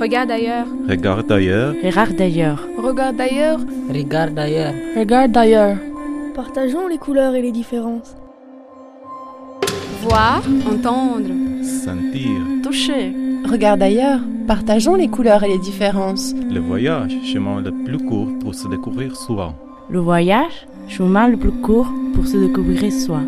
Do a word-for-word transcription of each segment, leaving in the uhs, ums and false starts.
Regarde ailleurs. Regarde ailleurs. Regarde ailleurs. Regarde ailleurs. Regarde ailleurs. Regarde ailleurs. Partageons les couleurs et les différences. Voir, entendre. Sentir. Toucher. Regarde ailleurs. Partageons les couleurs et les différences. Le voyage, chemin le plus court pour se découvrir soi. Le voyage, chemin le plus court pour se découvrir soi.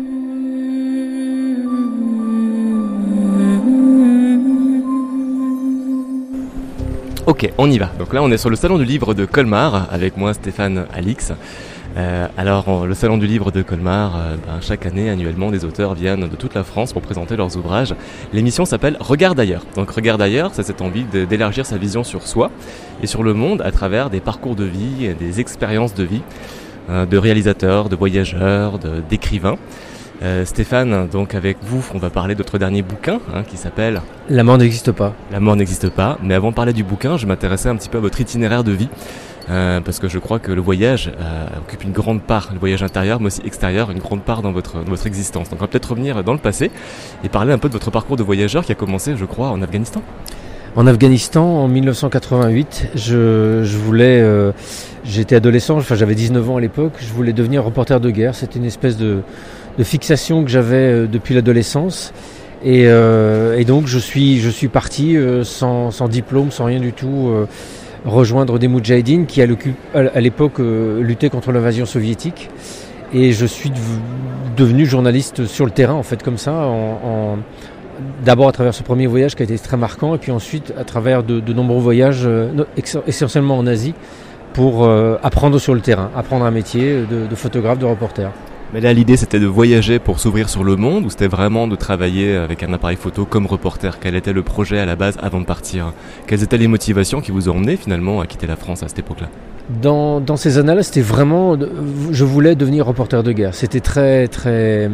Ok, on y va. Donc là, on est sur le salon du livre de Colmar, avec moi Stéphane Alix. Euh, alors, on, le salon du livre de Colmar, euh, ben, chaque année, annuellement, des auteurs viennent de toute la France pour présenter leurs ouvrages. L'émission s'appelle Regarde ailleurs. Donc Regarde ailleurs, c'est cette envie de, d'élargir sa vision sur soi et sur le monde à travers des parcours de vie, des expériences de vie, euh, de réalisateurs, de voyageurs, de, d'écrivains. Euh, Stéphane, donc avec vous, on va parler de votre dernier bouquin hein, qui s'appelle La mort n'existe pas. La mort n'existe pas. Mais avant de parler du bouquin, je m'intéressais un petit peu à votre itinéraire de vie. Euh, parce que je crois que le voyage euh, occupe une grande part, le voyage intérieur mais aussi extérieur, une grande part dans votre, dans votre existence. Donc on va peut-être revenir dans le passé et parler un peu de votre parcours de voyageur qui a commencé, je crois, en Afghanistan. En Afghanistan, en dix-neuf cent quatre-vingt-huit, je, je voulais, euh, j'étais adolescent, enfin j'avais dix-neuf ans à l'époque, je voulais devenir reporter de guerre. C'était une espèce de, de fixation que j'avais euh, depuis l'adolescence. Et, euh, et donc je suis, je suis parti euh, sans, sans diplôme, sans rien du tout. Euh, rejoindre des moudjahidines qui à l'époque euh, luttaient contre l'invasion soviétique et je suis devenu journaliste sur le terrain en fait comme ça en, en, d'abord à travers ce premier voyage qui a été très marquant et puis ensuite à travers de, de nombreux voyages euh, essentiellement en Asie pour euh, apprendre sur le terrain, apprendre un métier de, de photographe, de reporter. Mais là, l'idée, c'était de voyager pour s'ouvrir sur le monde ou c'était vraiment de travailler avec un appareil photo comme reporter? Quel était le projet à la base avant de partir? Quelles étaient les motivations qui vous ont emmené finalement à quitter la France à cette époque-là? Dans, dans ces années-là, c'était vraiment... Je voulais devenir reporter de guerre. C'était très, très,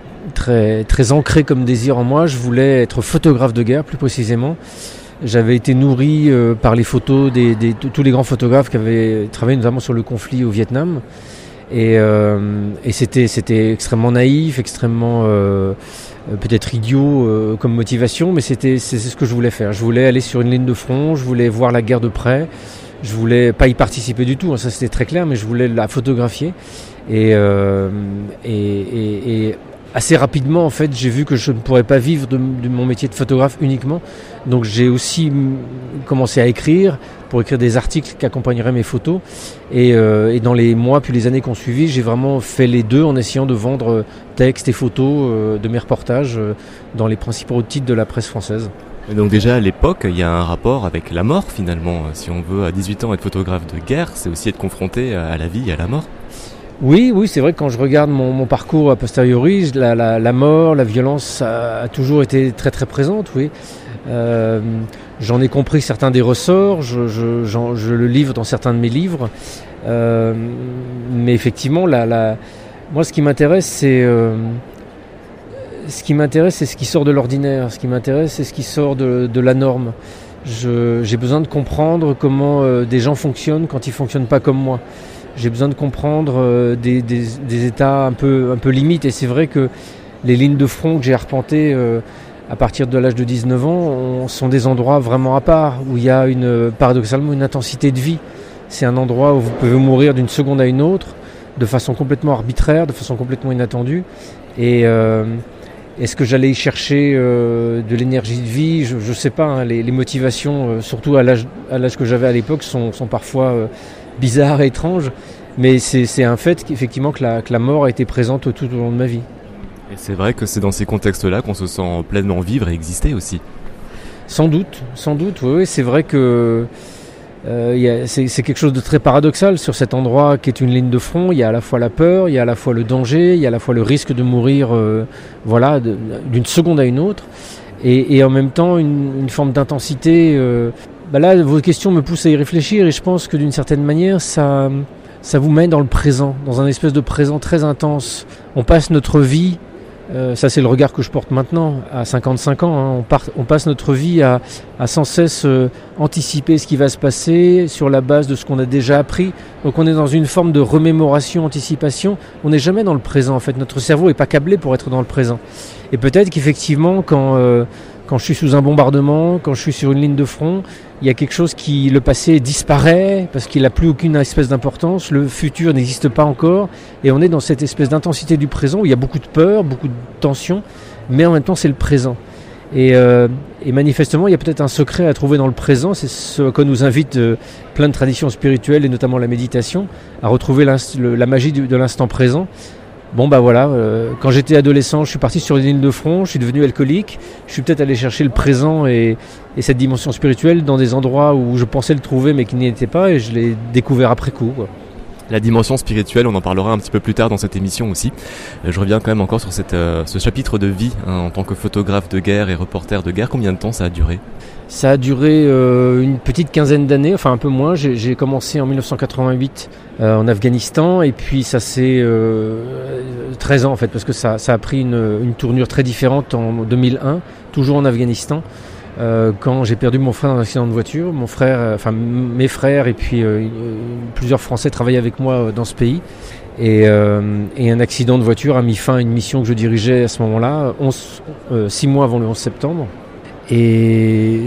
très, très ancré comme désir en moi. Je voulais être photographe de guerre, plus précisément. J'avais été nourri euh, par les photos des, des, de tous les grands photographes qui avaient travaillé notamment sur le conflit au Vietnam. Et, euh, et c'était, c'était extrêmement naïf, extrêmement euh, peut-être idiot euh, comme motivation, mais c'était, c'est, c'est ce que je voulais faire. Je voulais aller sur une ligne de front, je voulais voir la guerre de près, je voulais pas y participer du tout, hein, ça c'était très clair, mais je voulais la photographier. Et, euh, et, et, et assez rapidement, en fait, j'ai vu que je ne pourrais pas vivre de, de mon métier de photographe uniquement. Donc j'ai aussi commencé à écrire, pour écrire des articles qui accompagneraient mes photos. Et, euh, et dans les mois puis les années qui ont suivi, j'ai vraiment fait les deux en essayant de vendre textes et photos euh, de mes reportages euh, dans les principaux titres de la presse française. Et donc déjà à l'époque, il y a un rapport avec la mort finalement. Si on veut à dix-huit ans être photographe de guerre, c'est aussi être confronté à la vie et à la mort. Oui, oui, c'est vrai que quand je regarde mon, mon parcours a posteriori, la, la, la mort, la violence a, a toujours été très très présente, oui. Euh, j'en ai compris certains des ressorts, je, je, j'en, je le livre dans certains de mes livres, euh, mais effectivement, la, la, moi ce qui m'intéresse, c'est euh, ce qui m'intéresse, c'est ce qui sort de l'ordinaire. Ce qui m'intéresse, c'est ce qui sort de, de la norme. Je, j'ai besoin de comprendre comment euh, des gens fonctionnent quand ils fonctionnent pas comme moi. J'ai besoin de comprendre euh, des, des, des états un peu, un peu limites. Et c'est vrai que les lignes de front que j'ai arpentées euh, à partir de l'âge de dix-neuf ans on, sont des endroits vraiment à part, où il y a une, paradoxalement une intensité de vie. C'est un endroit où vous pouvez mourir d'une seconde à une autre, de façon complètement arbitraire, de façon complètement inattendue. Et euh, est-ce que j'allais y chercher euh, de l'énergie de vie? Je ne sais pas. Hein, les, les motivations, euh, surtout à l'âge, à l'âge que j'avais à l'époque, sont, sont parfois... Euh, bizarre et étrange, mais c'est, c'est un fait qu'effectivement que la, que la mort a été présente tout au long de ma vie. Et c'est vrai que c'est dans ces contextes-là qu'on se sent pleinement vivre et exister aussi. Sans doute, sans doute, oui, c'est vrai que euh, y a, c'est, c'est quelque chose de très paradoxal sur cet endroit qui est une ligne de front. Il y a à la fois la peur, il y a à la fois le danger, il y a à la fois le risque de mourir euh, voilà, de, d'une seconde à une autre, et, et en même temps une, une forme d'intensité. Euh, Bah là, vos questions me poussent à y réfléchir et je pense que d'une certaine manière, ça, ça vous mène dans le présent, dans un espèce de présent très intense. On passe notre vie, euh, ça c'est le regard que je porte maintenant, à cinquante-cinq ans, hein, on, part, on passe notre vie à, à sans cesse euh, anticiper ce qui va se passer sur la base de ce qu'on a déjà appris. Donc on est dans une forme de remémoration, anticipation. On n'est jamais dans le présent en fait. Notre cerveau n'est pas câblé pour être dans le présent. Et peut-être qu'effectivement, quand... Euh, quand je suis sous un bombardement, quand je suis sur une ligne de front, il y a quelque chose qui, le passé disparaît parce qu'il n'a plus aucune espèce d'importance, le futur n'existe pas encore, et on est dans cette espèce d'intensité du présent où il y a beaucoup de peur, beaucoup de tension, mais en même temps c'est le présent. Et, euh, et manifestement, il y a peut-être un secret à trouver dans le présent, c'est ce que nous invite euh, plein de traditions spirituelles, et notamment la méditation, à retrouver le, la magie du, de l'instant présent. Bon bah voilà, euh, quand j'étais adolescent, je suis parti sur une ligne de front, je suis devenu alcoolique, je suis peut-être allé chercher le présent et, et cette dimension spirituelle dans des endroits où je pensais le trouver mais qui n'y étaient pas, et je l'ai découvert après coup, quoi. La dimension spirituelle, on en parlera un petit peu plus tard dans cette émission aussi. Je reviens quand même encore sur cette, euh, ce chapitre de vie hein, en tant que photographe de guerre et reporter de guerre. Combien de temps ça a duré ? Ça a duré euh, une petite quinzaine d'années, enfin un peu moins. J'ai, j'ai commencé en dix-neuf cent quatre-vingt-huit euh, en Afghanistan, et puis ça c'est euh, treize ans en fait, parce que ça, ça a pris une, une tournure très différente en deux mille un, toujours en Afghanistan. Euh, quand j'ai perdu mon frère dans un accident de voiture, mon frère, euh, enfin mes frères et puis euh, plusieurs Français travaillaient avec moi euh, dans ce pays, et, euh, et un accident de voiture a mis fin à une mission que je dirigeais à ce moment-là, onze, euh, six mois avant le onze septembre. Et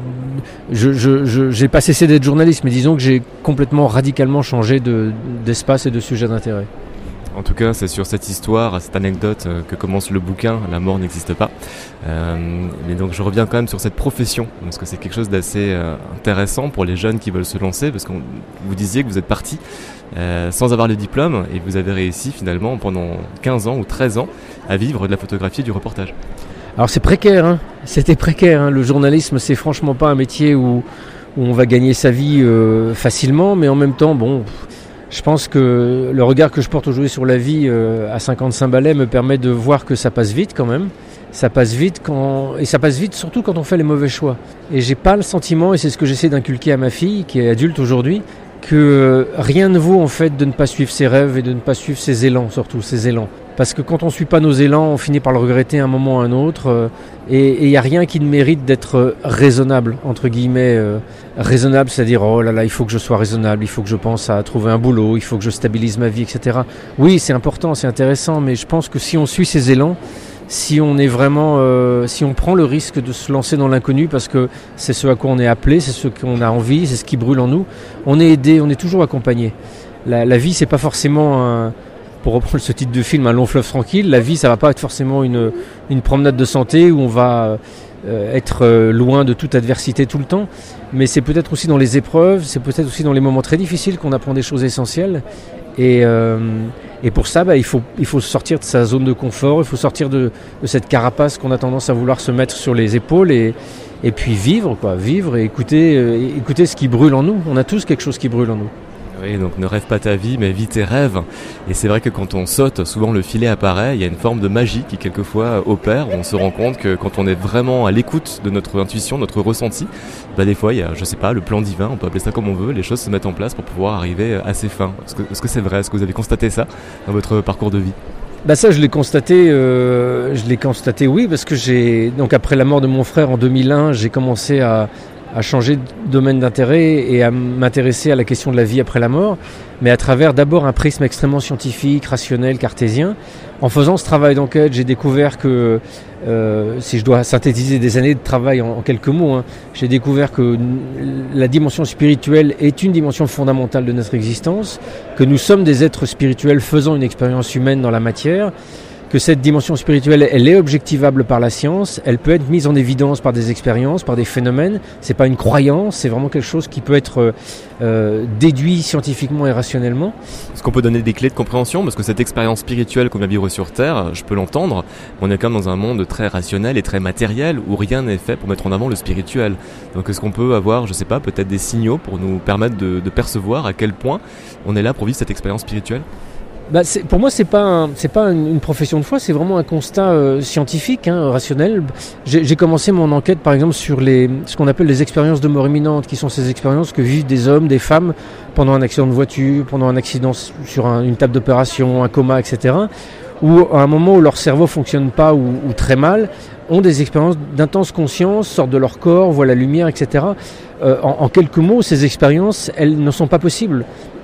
je, je, je, j'ai pas cessé d'être journaliste, mais disons que j'ai complètement radicalement changé de, d'espace et de sujet d'intérêt. En tout cas, c'est sur cette histoire, cette anecdote que commence le bouquin, La mort n'existe pas. Euh, mais donc je reviens quand même sur cette profession, parce que c'est quelque chose d'assez euh, intéressant pour les jeunes qui veulent se lancer, parce que vous disiez que vous êtes parti euh, sans avoir le diplôme, et vous avez réussi finalement pendant quinze ans ou treize ans à vivre de la photographie et du reportage. Alors c'est précaire, hein. C'était précaire, hein. Le journalisme, c'est franchement pas un métier où, où on va gagner sa vie euh, facilement, mais en même temps, bon... Je pense que le regard que je porte aujourd'hui sur la vie euh, à cinquante-cinq balais me permet de voir que ça passe vite quand même. Ça passe vite quand et ça passe vite surtout quand on fait les mauvais choix. Et j'ai pas le sentiment, et c'est ce que j'essaie d'inculquer à ma fille qui est adulte aujourd'hui, que euh, rien ne vaut en fait de ne pas suivre ses rêves et de ne pas suivre ses élans, surtout ses élans. Parce que quand on ne suit pas nos élans, on finit par le regretter un moment ou un autre. Euh, et il n'y a rien qui ne mérite d'être euh, raisonnable, entre guillemets. Euh, raisonnable, c'est-à-dire, oh là là, il faut que je sois raisonnable, il faut que je pense à trouver un boulot, il faut que je stabilise ma vie, et cetera. Oui, c'est important, c'est intéressant, mais je pense que si on suit ses élans, si on est vraiment, euh, si on prend le risque de se lancer dans l'inconnu, parce que c'est ce à quoi on est appelé, c'est ce qu'on a envie, c'est ce qui brûle en nous, on est aidé, on est toujours accompagné. La, la vie, c'est pas forcément un... Pour reprendre ce titre de film, un long fleuve tranquille, la vie, ça va pas être forcément une, une promenade de santé où on va euh, être euh, loin de toute adversité tout le temps, mais c'est peut-être aussi dans les épreuves, c'est peut-être aussi dans les moments très difficiles qu'on apprend des choses essentielles. Et, euh, et pour ça, bah, il faut, il faut sortir de sa zone de confort, il faut sortir de, de cette carapace qu'on a tendance à vouloir se mettre sur les épaules, et, et puis vivre, quoi, vivre et écouter, euh, écouter ce qui brûle en nous. On a tous quelque chose qui brûle en nous. Oui, donc ne rêve pas ta vie, mais vis tes rêves. Et c'est vrai que quand on saute, souvent le filet apparaît, il y a une forme de magie qui quelquefois opère. On se rend compte que quand on est vraiment à l'écoute de notre intuition, notre ressenti, bah des fois il y a, je sais pas, le plan divin, on peut appeler ça comme on veut, les choses se mettent en place pour pouvoir arriver à ses fins. Est-ce que, est-ce que c'est vrai ? Est-ce que vous avez constaté ça dans votre parcours de vie ? Bah ça je l'ai constaté, euh, je l'ai constaté oui, parce que j'ai, donc après la mort de mon frère en deux mille un, j'ai commencé à à changer de domaine d'intérêt et à m'intéresser à la question de la vie après la mort, mais à travers d'abord un prisme extrêmement scientifique, rationnel, cartésien. En faisant ce travail d'enquête, j'ai découvert que, euh, si je dois synthétiser des années de travail en, en quelques mots, hein, j'ai découvert que la dimension spirituelle est une dimension fondamentale de notre existence, que nous sommes des êtres spirituels faisant une expérience humaine dans la matière, que cette dimension spirituelle, elle est objectivable par la science, elle peut être mise en évidence par des expériences, par des phénomènes. C'est pas une croyance, c'est vraiment quelque chose qui peut être euh, déduit scientifiquement et rationnellement. Est-ce qu'on peut donner des clés de compréhension ? Parce que cette expérience spirituelle qu'on vient vivre sur Terre, je peux l'entendre, on est quand même dans un monde très rationnel et très matériel où rien n'est fait pour mettre en avant le spirituel. Donc est-ce qu'on peut avoir, je sais pas, peut-être des signaux pour nous permettre de, de percevoir à quel point on est là pour vivre cette expérience spirituelle ? Bah c'est, pour moi, c'est pas un, c'est pas une, une profession de foi, c'est vraiment un constat euh, scientifique, hein, rationnel. J'ai, j'ai commencé mon enquête, par exemple, sur les, ce qu'on appelle les expériences de mort imminente, qui sont ces expériences que vivent des hommes, des femmes, pendant un accident de voiture, pendant un accident sur un, une table d'opération, un coma, et cetera, où à un moment où leur cerveau fonctionne pas ou, ou très mal, ont des expériences d'intense conscience, sortent de leur corps, voient la lumière, et cetera. Euh, en, en quelques mots, ces expériences, elles ne sont pas possibles.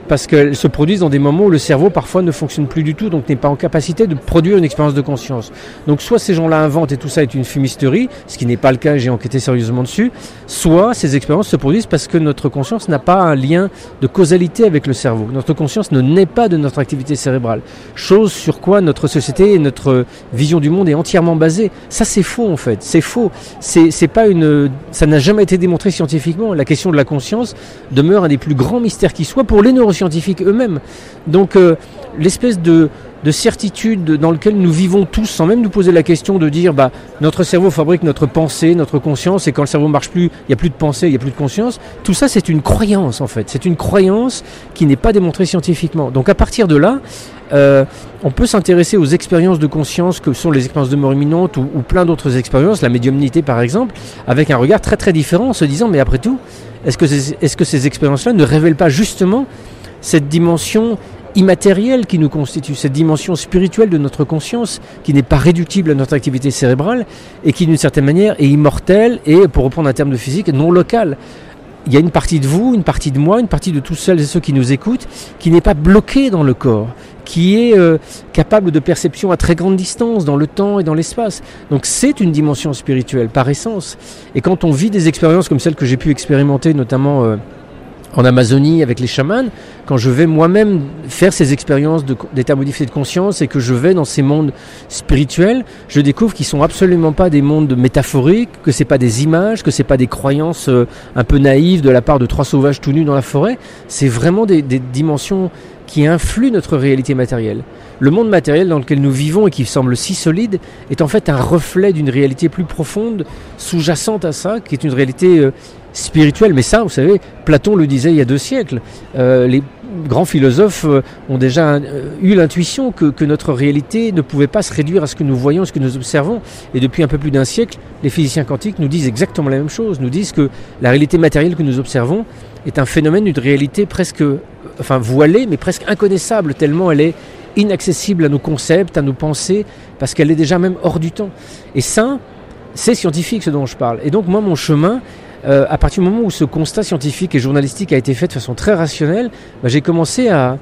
parce qu'elles se produisent dans des moments où le cerveau parfois ne fonctionne plus du tout, donc n'est pas en capacité de produire une expérience de conscience. Donc soit ces gens-là inventent et tout ça est une fumisterie, ce qui n'est pas le cas et j'ai enquêté sérieusement dessus, soit ces expériences se produisent parce que notre conscience n'a pas un lien de causalité avec le cerveau. Notre conscience ne naît pas de notre activité cérébrale, chose sur quoi notre société et notre vision du monde est entièrement basée. Ça c'est faux en fait, c'est faux. C'est, c'est pas une, ça n'a jamais été démontré scientifiquement. La question de la conscience demeure un des plus grands mystères qui soit pour les neuroscientifiques eux-mêmes. Donc euh, l'espèce de, de certitude dans laquelle nous vivons tous, sans même nous poser la question de dire bah, notre cerveau fabrique notre pensée, notre conscience, et quand le cerveau ne marche plus, il n'y a plus de pensée, il n'y a plus de conscience. Tout ça c'est une croyance en fait, c'est une croyance qui n'est pas démontrée scientifiquement. Donc à partir de là, Euh, on peut s'intéresser aux expériences de conscience que sont les expériences de mort imminente ou, ou plein d'autres expériences, la médiumnité par exemple, avec un regard très très différent en se disant mais après tout, est-ce que ces, est-ce que ces expériences-là ne révèlent pas justement cette dimension immatérielle qui nous constitue, cette dimension spirituelle de notre conscience qui n'est pas réductible à notre activité cérébrale et qui d'une certaine manière est immortelle et, pour reprendre un terme de physique, non locale. Il y a une partie de vous, une partie de moi, une partie de tous celles et ceux qui nous écoutent qui n'est pas bloquée dans le corps, qui est euh, capable de perception à très grande distance dans le temps et dans l'espace. Donc c'est une dimension spirituelle par essence. Et quand on vit des expériences comme celles que j'ai pu expérimenter notamment euh, en Amazonie avec les chamans, quand je vais moi-même faire ces expériences de, d'état modifié de conscience et que je vais dans ces mondes spirituels, je découvre qu'ils sont absolument pas des mondes métaphoriques, que c'est pas des images, que c'est pas des croyances euh, un peu naïves de la part de trois sauvages tout nus dans la forêt. C'est vraiment des, des dimensions qui influent notre réalité matérielle. Le monde matériel dans lequel nous vivons et qui semble si solide est en fait un reflet d'une réalité plus profonde, sous-jacente à ça, qui est une réalité euh, spirituelle. Mais ça, vous savez, Platon le disait il y a deux siècles. Euh, les grands philosophes euh, ont déjà euh, eu l'intuition que, que notre réalité ne pouvait pas se réduire à ce que nous voyons, à ce que nous observons. Et depuis un peu plus d'un siècle, les physiciens quantiques nous disent exactement la même chose. Nous disent que la réalité matérielle que nous observons est un phénomène d'une réalité presque, enfin voilée, mais presque inconnaissable, tellement elle est inaccessible à nos concepts, à nos pensées, parce qu'elle est déjà même hors du temps. Et ça, c'est scientifique ce dont je parle. Et donc moi, mon chemin, euh, à partir du moment où ce constat scientifique et journalistique a été fait de façon très rationnelle, bah, j'ai commencé à,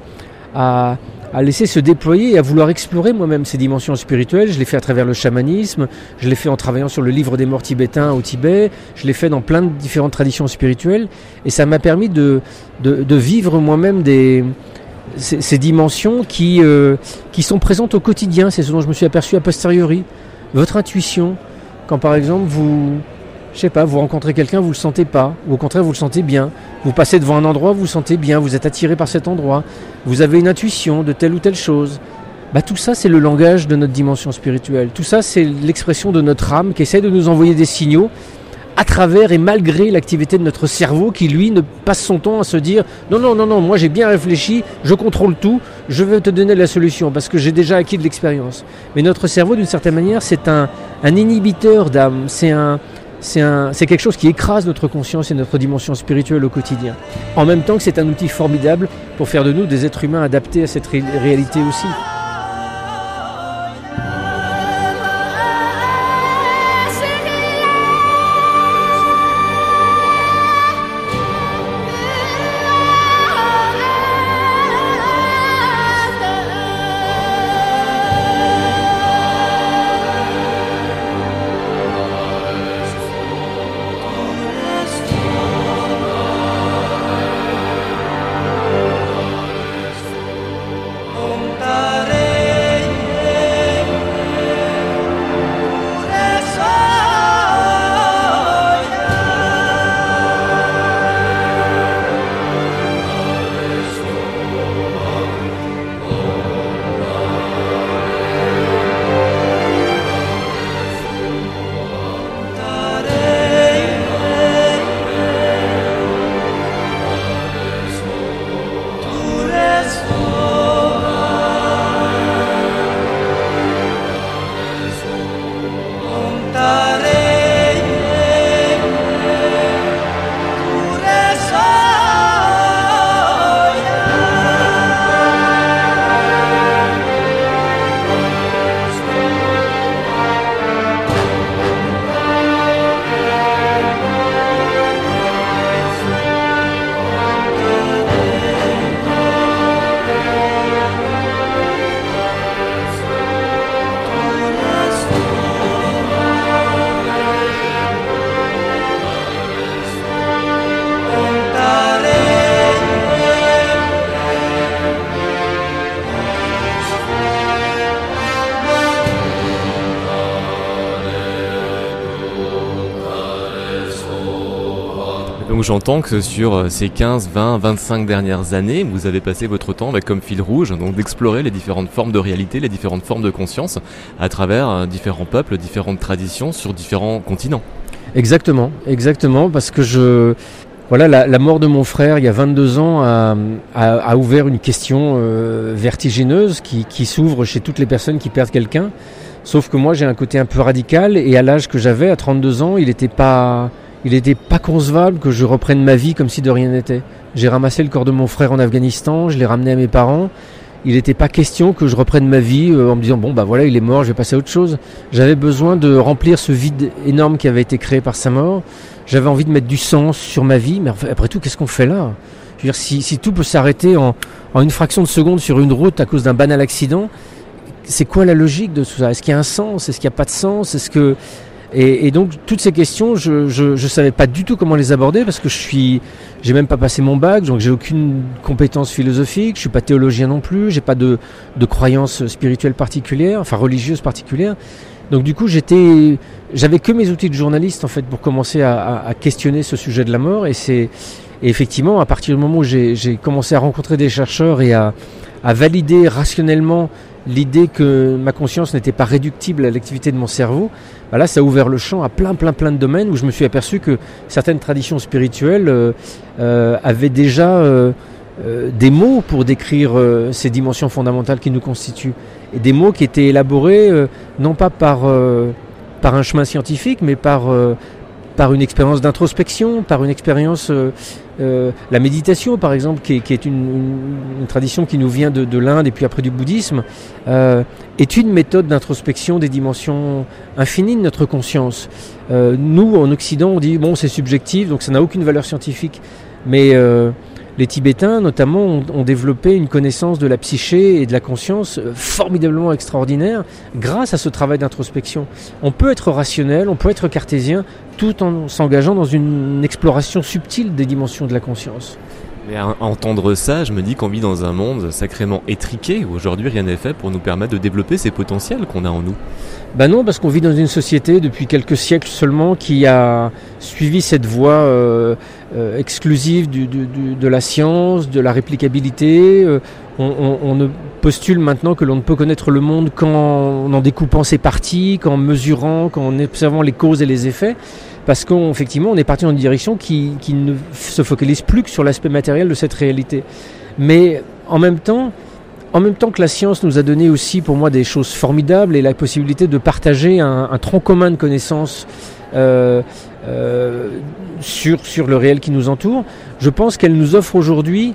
à, à laisser se déployer et à vouloir explorer moi-même ces dimensions spirituelles. Je l'ai fait à travers le chamanisme, je l'ai fait en travaillant sur le livre des morts tibétains au Tibet, je l'ai fait dans plein de différentes traditions spirituelles, et ça m'a permis de, de, de vivre moi-même des... Ces, ces dimensions qui, euh, qui sont présentes au quotidien. C'est ce dont je me suis aperçu a posteriori. Votre intuition, quand par exemple vous, je sais pas, vous rencontrez quelqu'un, vous le sentez pas, ou au contraire vous le sentez bien. Vous passez devant un endroit, vous le sentez bien, vous êtes attiré par cet endroit. Vous avez une intuition de telle ou telle chose. Bah, tout ça, c'est le langage de notre dimension spirituelle. Tout ça, c'est l'expression de notre âme qui essaie de nous envoyer des signaux à travers et malgré l'activité de notre cerveau qui, lui, ne passe son temps à se dire « Non, non, non, non, moi j'ai bien réfléchi, je contrôle tout, je vais te donner la solution parce que j'ai déjà acquis de l'expérience. » Mais notre cerveau, d'une certaine manière, c'est un, un inhibiteur d'âme, c'est, un, c'est, un, c'est quelque chose qui écrase notre conscience et notre dimension spirituelle au quotidien. En même temps que c'est un outil formidable pour faire de nous des êtres humains adaptés à cette ré- réalité aussi. Om Tare Donc j'entends que sur ces quinze, vingt, vingt-cinq dernières années, vous avez passé votre temps avec comme fil rouge donc d'explorer les différentes formes de réalité, les différentes formes de conscience à travers différents peuples, différentes traditions sur différents continents. Exactement, exactement, parce que je... Voilà, la, la mort de mon frère, il y a vingt-deux ans, a, a, a ouvert une question euh, vertigineuse qui, qui s'ouvre chez toutes les personnes qui perdent quelqu'un. Sauf que moi, j'ai un côté un peu radical et à l'âge que j'avais, à trente-deux ans, il n'était pas, il était pas concevable que je reprenne ma vie comme si de rien n'était. J'ai ramassé le corps de mon frère en Afghanistan, je l'ai ramené à mes parents. Il n'était pas question que je reprenne ma vie euh, en me disant bon bah voilà, il est mort, je vais passer à autre chose. J'avais besoin de remplir ce vide énorme qui avait été créé par sa mort. J'avais envie de mettre du sens sur ma vie, mais après tout, qu'est-ce qu'on fait là ? Je veux dire, si, si tout peut s'arrêter en, en une fraction de seconde sur une route à cause d'un banal accident, c'est quoi la logique de tout ça ? Est-ce qu'il y a un sens ? Est-ce qu'il n'y a pas de sens ? Est-ce que... et, et donc, toutes ces questions, je je, je savais pas du tout comment les aborder parce que je suis... J'ai même pas passé mon bac, donc j'ai aucune compétence philosophique, je suis pas théologien non plus, j'ai pas de, de croyance spirituelle particulière, enfin religieuse particulière. Donc du coup, j'étais, j'avais que mes outils de journaliste en fait pour commencer à, à, à questionner ce sujet de la mort. Et c'est et effectivement à partir du moment où j'ai, j'ai commencé à rencontrer des chercheurs et à, à valider rationnellement l'idée que ma conscience n'était pas réductible à l'activité de mon cerveau, bah là, ça a ouvert le champ à plein, plein, plein de domaines où je me suis aperçu que certaines traditions spirituelles euh, euh, avaient déjà euh, euh, des mots pour décrire euh, ces dimensions fondamentales qui nous constituent. Et des mots qui étaient élaborés euh, non pas par, euh, par un chemin scientifique, mais par, euh, par une expérience d'introspection, par une expérience... Euh, euh, la méditation, par exemple, qui est, qui est une, une, une tradition qui nous vient de, de l'Inde et puis après du bouddhisme, euh, est une méthode d'introspection des dimensions infinies de notre conscience. Euh, nous, en Occident, on dit, bon, c'est subjectif, donc ça n'a aucune valeur scientifique. Mais... Euh, Les Tibétains, notamment, ont, ont développé une connaissance de la psyché et de la conscience formidablement extraordinaire grâce à ce travail d'introspection. On peut être rationnel, on peut être cartésien, tout en s'engageant dans une exploration subtile des dimensions de la conscience. Mais à entendre ça, je me dis qu'on vit dans un monde sacrément étriqué où aujourd'hui rien n'est fait pour nous permettre de développer ces potentiels qu'on a en nous. Ben non, parce qu'on vit dans une société depuis quelques siècles seulement qui a suivi cette voie euh, euh, exclusive du, du, du, de la science, de la réplicabilité. Euh, on, on, on ne postule maintenant que l'on ne peut connaître le monde qu'en en découpant ses parties, qu'en mesurant, qu'en observant les causes et les effets. Parce qu'effectivement, on est parti dans une direction qui, qui ne se focalise plus que sur l'aspect matériel de cette réalité. Mais en même temps, en même temps que la science nous a donné aussi, pour moi, des choses formidables et la possibilité de partager un, un tronc commun de connaissances euh, euh, sur, sur le réel qui nous entoure, je pense qu'elle nous offre aujourd'hui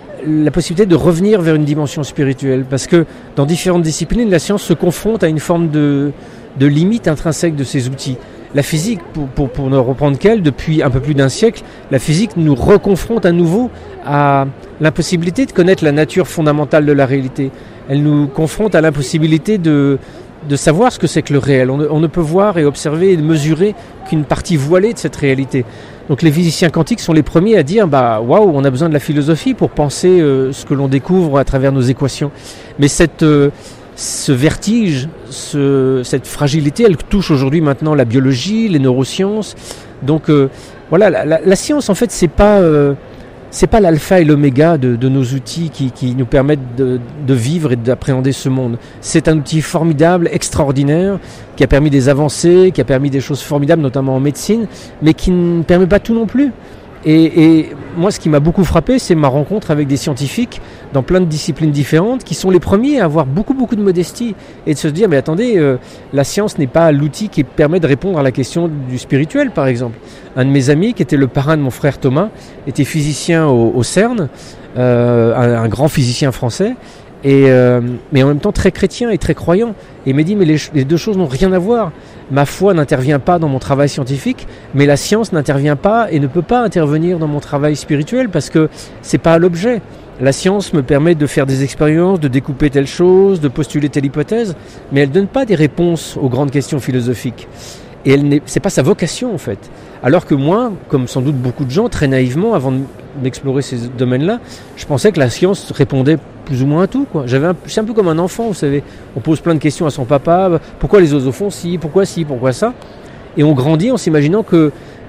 la possibilité de revenir vers une dimension spirituelle. Parce que dans différentes disciplines, la science se confronte à une forme de, de limite intrinsèque de ces outils. La physique, pour, pour, pour ne reprendre qu'elle, depuis un peu plus d'un siècle, la physique nous reconfronte à nouveau à l'impossibilité de connaître la nature fondamentale de la réalité. Elle nous confronte à l'impossibilité de, de savoir ce que c'est que le réel. On ne, on ne peut voir et observer et mesurer qu'une partie voilée de cette réalité. Donc les physiciens quantiques sont les premiers à dire bah waouh, on a besoin de la philosophie pour penser euh, ce que l'on découvre à travers nos équations. Mais cette... Euh, Ce vertige, ce, cette fragilité, elle touche aujourd'hui maintenant la biologie, les neurosciences. Donc euh, voilà, la, la, la science en fait c'est pas euh, c'est pas l'alpha et l'oméga de, de nos outils qui, qui nous permettent de, de vivre et d'appréhender ce monde. C'est un outil formidable, extraordinaire, qui a permis des avancées, qui a permis des choses formidables, notamment en médecine, mais qui ne permet pas tout non plus. Et, et moi, ce qui m'a beaucoup frappé, c'est ma rencontre avec des scientifiques dans plein de disciplines différentes qui sont les premiers à avoir beaucoup, beaucoup de modestie et de se dire, mais attendez, euh, la science n'est pas l'outil qui permet de répondre à la question du spirituel, par exemple. Un de mes amis, qui était le parrain de mon frère Thomas, était physicien au, au CERN, euh, un, un grand physicien français, et, euh, mais en même temps très chrétien et très croyant. Et il m'a dit, mais les, les deux choses n'ont rien à voir. Ma foi n'intervient pas dans mon travail scientifique, mais la science n'intervient pas et ne peut pas intervenir dans mon travail spirituel parce que c'est pas l'objet. La science me permet de faire des expériences, de découper telle chose, de postuler telle hypothèse, mais elle ne donne pas des réponses aux grandes questions philosophiques. Et elle n'est, c'est pas sa vocation en fait. Alors que moi, comme sans doute beaucoup de gens, très naïvement, avant d'explorer ces domaines-là, je pensais que la science répondait plus ou moins à tout, quoi. J'avais un, c'est un peu comme un enfant, vous savez. On pose plein de questions à son papa. Pourquoi les oiseaux font ci? Pourquoi ci? Pourquoi ça? Et on grandit en s'imaginant que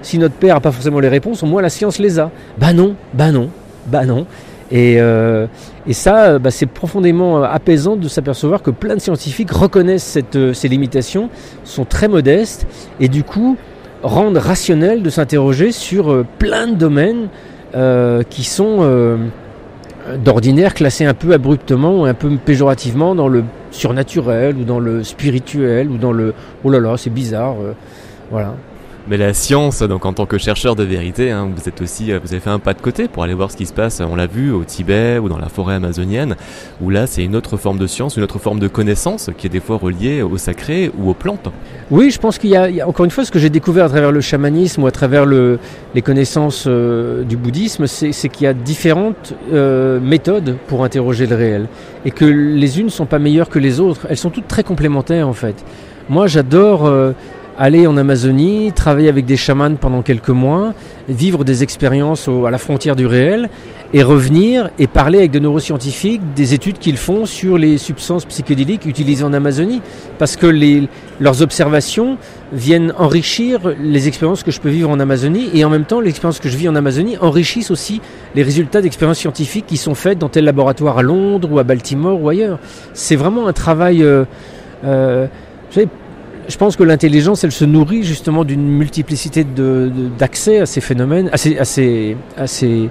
si notre père n'a pas forcément les réponses, au moins la science les a. Bah non, bah non, bah non. Et, euh, et ça, bah, c'est profondément apaisant de s'apercevoir que plein de scientifiques reconnaissent cette, euh, ces limitations, sont très modestes et du coup rendent rationnel de s'interroger sur euh, plein de domaines euh, qui sont euh, d'ordinaire classés un peu abruptement ou un peu péjorativement dans le surnaturel ou dans le spirituel ou dans le « oh là là, c'est bizarre euh, ». Voilà. Mais la science, donc en tant que chercheur de vérité, hein, vous êtes aussi, vous avez fait un pas de côté pour aller voir ce qui se passe. On l'a vu au Tibet ou dans la forêt amazonienne, où là c'est une autre forme de science, une autre forme de connaissance qui est des fois reliée au sacré ou aux plantes. Oui, je pense qu'il y a, il y a encore une fois ce que j'ai découvert à travers le chamanisme ou à travers le, les connaissances euh, du bouddhisme, c'est, c'est qu'il y a différentes euh, méthodes pour interroger le réel et que les unes ne sont pas meilleures que les autres. Elles sont toutes très complémentaires en fait. Moi, j'adore euh, aller en Amazonie, travailler avec des chamans pendant quelques mois, vivre des expériences au, à la frontière du réel et revenir et parler avec des neuroscientifiques des études qu'ils font sur les substances psychédéliques utilisées en Amazonie. Parce que les, leurs observations viennent enrichir les expériences que je peux vivre en Amazonie et en même temps, les expériences que je vis en Amazonie enrichissent aussi les résultats d'expériences scientifiques qui sont faites dans tel laboratoire à Londres ou à Baltimore ou ailleurs. C'est vraiment un travail... Euh, euh, vous savez, je pense que l'intelligence, elle se nourrit justement d'une multiplicité de, de, d'accès à ces phénomènes, à, ces, à, ces, à, ces,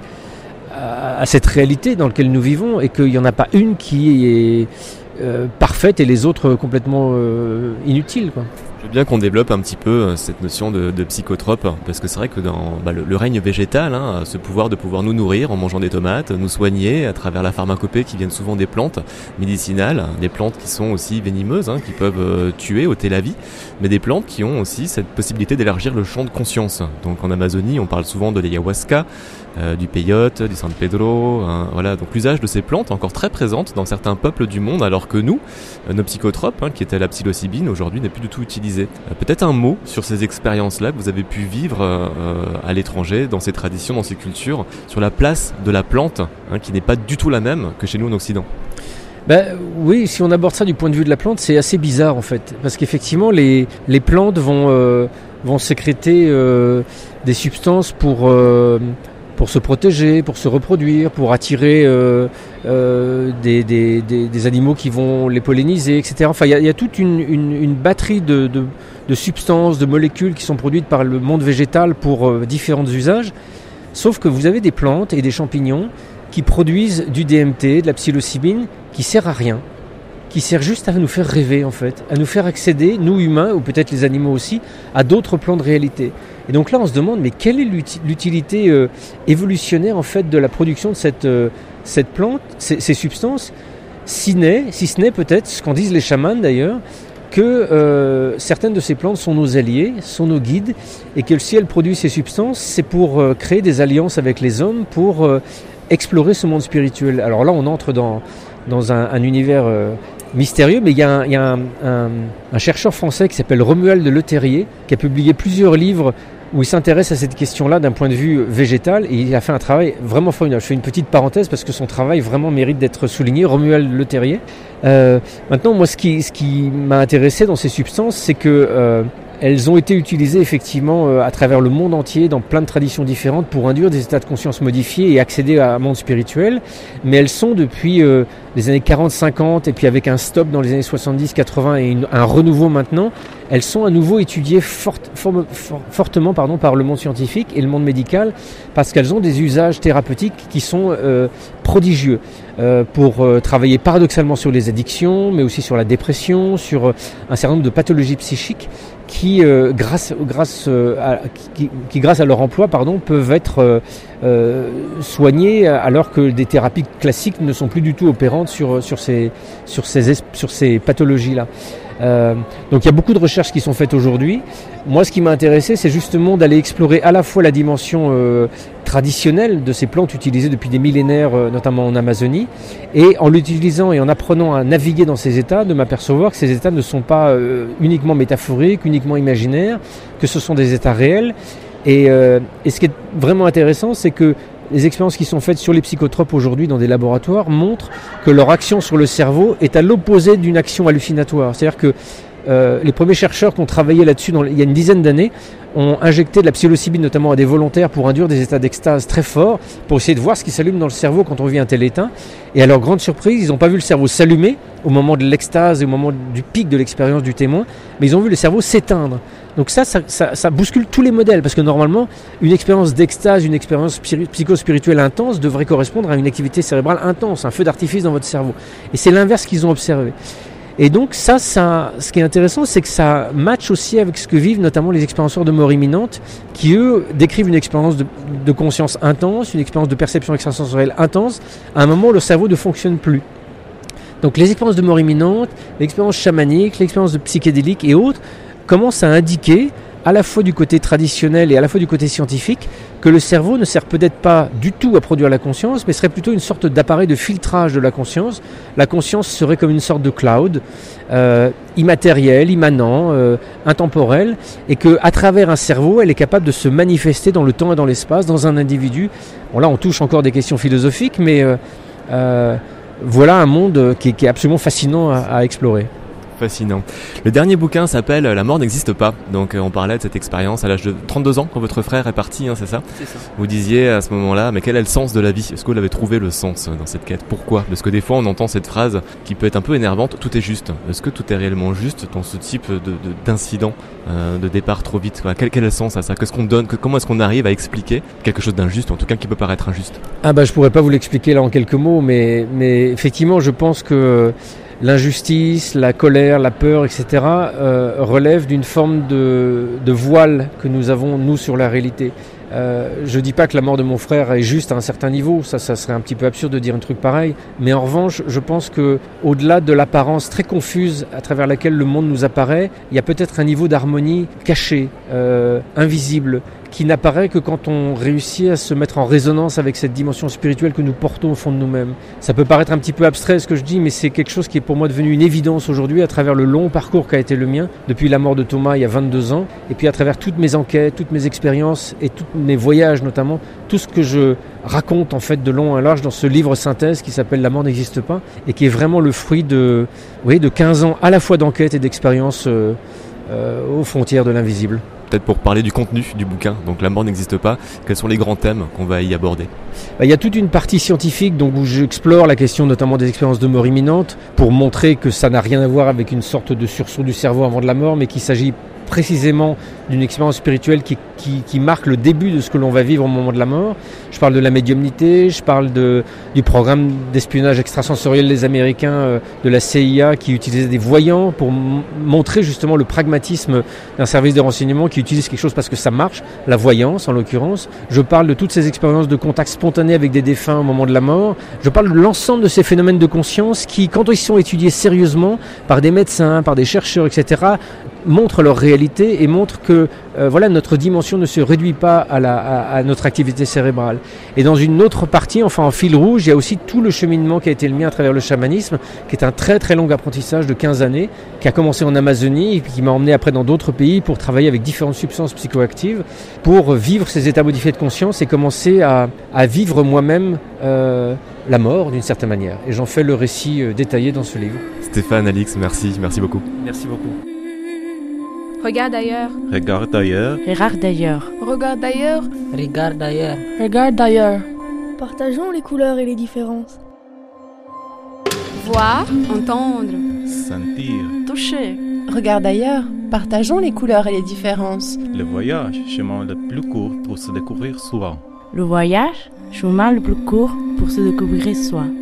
à, à cette réalité dans laquelle nous vivons, et qu'il n'y en a pas une qui est euh, parfaite et les autres complètement euh, inutiles, quoi. Je veux bien qu'on développe un petit peu cette notion de, de psychotrope, parce que c'est vrai que dans bah, le, le règne végétal, hein, ce pouvoir de pouvoir nous nourrir en mangeant des tomates, nous soigner à travers la pharmacopée qui viennent souvent des plantes médicinales, des plantes qui sont aussi venimeuses, hein, qui peuvent euh, tuer, ôter la vie, mais des plantes qui ont aussi cette possibilité d'élargir le champ de conscience. Donc en Amazonie, on parle souvent de l'ayahuasca, euh, du peyote, du San Pedro, hein, voilà. Donc l'usage de ces plantes encore très présente dans certains peuples du monde, alors que nous, euh, nos psychotropes, hein, qui étaient la psilocybine, aujourd'hui n'est plus du tout utilisé. Euh, peut-être un mot sur ces expériences-là que vous avez pu vivre euh, à l'étranger, dans ces traditions, dans ces cultures, sur la place de la plante, hein, qui n'est pas du tout la même que chez nous en Occident. Ben, oui, si on aborde ça du point de vue de la plante, c'est assez bizarre en fait, parce qu'effectivement les, les plantes vont, euh, vont sécréter euh, des substances pour... Euh, pour se protéger, pour se reproduire, pour attirer euh, euh, des, des, des, des animaux qui vont les polliniser, et cetera. Enfin, il y, y a toute une, une, une batterie de, de, de substances, de molécules qui sont produites par le monde végétal pour euh, différents usages. Sauf que vous avez des plantes et des champignons qui produisent du D M T, de la psilocybine, qui sert à rien, qui sert juste à nous faire rêver en fait, à nous faire accéder, nous humains, ou peut-être les animaux aussi, à d'autres plans de réalité. Et donc là, on se demande, mais quelle est l'utilité euh, évolutionnaire en fait de la production de cette, euh, cette plante, ces, ces substances, si, n'est, si ce n'est peut-être, ce qu'en disent les chamans d'ailleurs, que euh, certaines de ces plantes sont nos alliés, sont nos guides, et que si elles produisent ces substances, c'est pour euh, créer des alliances avec les hommes, pour euh, explorer ce monde spirituel. Alors là, on entre dans, dans un, un univers... Euh, mystérieux, mais il y a, un, il y a un, un, un chercheur français qui s'appelle Romuald Le Terrier, qui a publié plusieurs livres où il s'intéresse à cette question-là d'un point de vue végétal, et il a fait un travail vraiment formidable. Je fais une petite parenthèse parce que son travail vraiment mérite d'être souligné, Romuald Le Terrier. Euh, maintenant, moi, ce qui, ce qui m'a intéressé dans ces substances, c'est que euh, elles ont été utilisées effectivement euh, à travers le monde entier, dans plein de traditions différentes, pour induire des états de conscience modifiés et accéder à un monde spirituel. Mais elles sont depuis euh, les années quarante cinquante, et puis avec un stop dans les années soixante-dix quatre-vingts et une, un renouveau maintenant, elles sont à nouveau étudiées fort, for, for, fortement pardon, par le monde scientifique et le monde médical, parce qu'elles ont des usages thérapeutiques qui sont euh, prodigieux. Euh, pour euh, travailler paradoxalement sur les addictions, mais aussi sur la dépression, sur euh, un certain nombre de pathologies psychiques qui, euh, grâce, grâce, euh, à, qui, qui, grâce à leur emploi, pardon, peuvent être euh, euh, soignées, alors que des thérapies classiques ne sont plus du tout opérantes sur, sur ces, sur ces, sur ces pathologies-là. Euh, donc il y a beaucoup de recherches qui sont faites aujourd'hui. Moi, ce qui m'a intéressé, c'est justement d'aller explorer à la fois la dimension euh, traditionnelle de ces plantes utilisées depuis des millénaires, euh, notamment en Amazonie, et en l'utilisant et en apprenant à naviguer dans ces états, de m'apercevoir que ces états ne sont pas euh, uniquement métaphoriques, uniquement imaginaires, que ce sont des états réels. Et, euh, et ce qui est vraiment intéressant, c'est que les expériences qui sont faites sur les psychotropes aujourd'hui dans des laboratoires montrent que leur action sur le cerveau est à l'opposé d'une action hallucinatoire. C'est-à-dire que euh, les premiers chercheurs qui ont travaillé là-dessus dans, il y a une dizaine d'années ont injecté de la psilocybine notamment à des volontaires pour induire des états d'extase très forts, pour essayer de voir ce qui s'allume dans le cerveau quand on vit un tel état. Et à leur grande surprise, ils n'ont pas vu le cerveau s'allumer au moment de l'extase et au moment du pic de l'expérience du témoin, mais ils ont vu le cerveau s'éteindre. Donc ça, ça, ça, ça bouscule tous les modèles, parce que normalement, une expérience d'extase, une expérience psychospirituelle intense devrait correspondre à une activité cérébrale intense, un feu d'artifice dans votre cerveau. Et c'est l'inverse qu'ils ont observé. Et donc ça, ça, ce qui est intéressant, c'est que ça match aussi avec ce que vivent notamment les expérienceurs de mort imminente, qui eux décrivent une expérience de, de conscience intense, une expérience de perception extrasensorielle intense, à un moment où le cerveau ne fonctionne plus. Donc les expériences de mort imminente, l'expérience chamanique, l'expérience de psychédélique et autres commencent à indiquer, à la fois du côté traditionnel et à la fois du côté scientifique, que le cerveau ne sert peut-être pas du tout à produire la conscience, mais serait plutôt une sorte d'appareil de filtrage de la conscience. La conscience serait comme une sorte de cloud, euh, immatériel, immanent, euh, intemporel, et qu'à travers un cerveau, elle est capable de se manifester dans le temps et dans l'espace, dans un individu. Bon là, on touche encore des questions philosophiques, mais euh, euh, voilà un monde qui est, qui est absolument fascinant à, à explorer. Fascinant. Le dernier bouquin s'appelle « La mort n'existe pas ». Donc euh, on parlait de cette expérience à l'âge de trente-deux ans quand votre frère est parti, hein, c'est ça ? C'est ça. Vous disiez à ce moment-là, mais quel est le sens de la vie ? Est-ce que vous avez trouvé le sens dans cette quête ? Pourquoi ? Parce que des fois on entend cette phrase qui peut être un peu énervante, tout est juste. Est-ce que tout est réellement juste dans ce type de, de, d'incident, euh, de départ trop vite ? Quel, quel est le sens à ça ? Qu'est-ce qu'on donne ? Comment est-ce qu'on arrive à expliquer quelque chose d'injuste, en tout cas qui peut paraître injuste ? Ah bah je pourrais pas vous l'expliquer là en quelques mots, mais, mais effectivement je pense que l'injustice, la colère, la peur, et cetera euh, relèvent d'une forme de, de voile que nous avons, nous, sur la réalité. Euh, je dis pas que la mort de mon frère est juste à un certain niveau, ça, ça serait un petit peu absurde de dire un truc pareil, mais en revanche, je pense que au-delà de l'apparence très confuse à travers laquelle le monde nous apparaît, il y a peut-être un niveau d'harmonie caché, euh, invisible, qui n'apparaît que quand on réussit à se mettre en résonance avec cette dimension spirituelle que nous portons au fond de nous-mêmes. Ça peut paraître un petit peu abstrait ce que je dis, mais c'est quelque chose qui est pour moi devenu une évidence aujourd'hui à travers le long parcours qu'a été le mien, depuis la mort de Thomas il y a vingt-deux ans, et puis à travers toutes mes enquêtes, toutes mes expériences et tous mes voyages notamment, tout ce que je raconte en fait de long en large dans ce livre synthèse qui s'appelle « La mort n'existe pas » et qui est vraiment le fruit de, oui, de quinze ans à la fois d'enquête et d'expérience euh, euh, aux frontières de l'invisible. Peut-être pour parler du contenu du bouquin, donc la mort n'existe pas, quels sont les grands thèmes qu'on va y aborder ? Il y a toute une partie scientifique donc, où j'explore la question notamment des expériences de mort imminente pour montrer que ça n'a rien à voir avec une sorte de sursaut du cerveau avant de la mort, mais qu'il s'agit précisément d'une expérience spirituelle qui, qui, qui marque le début de ce que l'on va vivre au moment de la mort. Je parle de la médiumnité, je parle de, du programme d'espionnage extrasensoriel des Américains, euh, de la C I A, qui utilisait des voyants pour m- montrer justement le pragmatisme d'un service de renseignement qui utilise quelque chose parce que ça marche, la voyance en l'occurrence. Je parle de toutes ces expériences de contact spontané avec des défunts au moment de la mort. Je parle de l'ensemble de ces phénomènes de conscience qui, quand ils sont étudiés sérieusement par des médecins, par des chercheurs, et cetera, montrent leur réalité et montrent que euh, voilà, notre dimension ne se réduit pas à, la, à, à notre activité cérébrale. Et dans une autre partie, enfin en fil rouge, il y a aussi tout le cheminement qui a été le mien à travers le chamanisme, qui est un très très long apprentissage de quinze années, qui a commencé en Amazonie et puis qui m'a emmené après dans d'autres pays pour travailler avec différentes substances psychoactives, pour vivre ces états modifiés de conscience et commencer à, à vivre moi-même euh, la mort d'une certaine manière. Et j'en fais le récit euh, détaillé dans ce livre. Stéphane, Alix, merci, merci beaucoup. Merci beaucoup. Regarde ailleurs. Regarde ailleurs. Regarde d'ailleurs. Regarde ailleurs. Regarde d'ailleurs. Regarde d'ailleurs. Partageons les couleurs et les différences. Voir, entendre. Sentir. Toucher. Regarde d'ailleurs. Partageons les couleurs et les différences. Le voyage, chemin le plus court pour se découvrir soi. Le voyage, chemin le plus court pour se découvrir soi.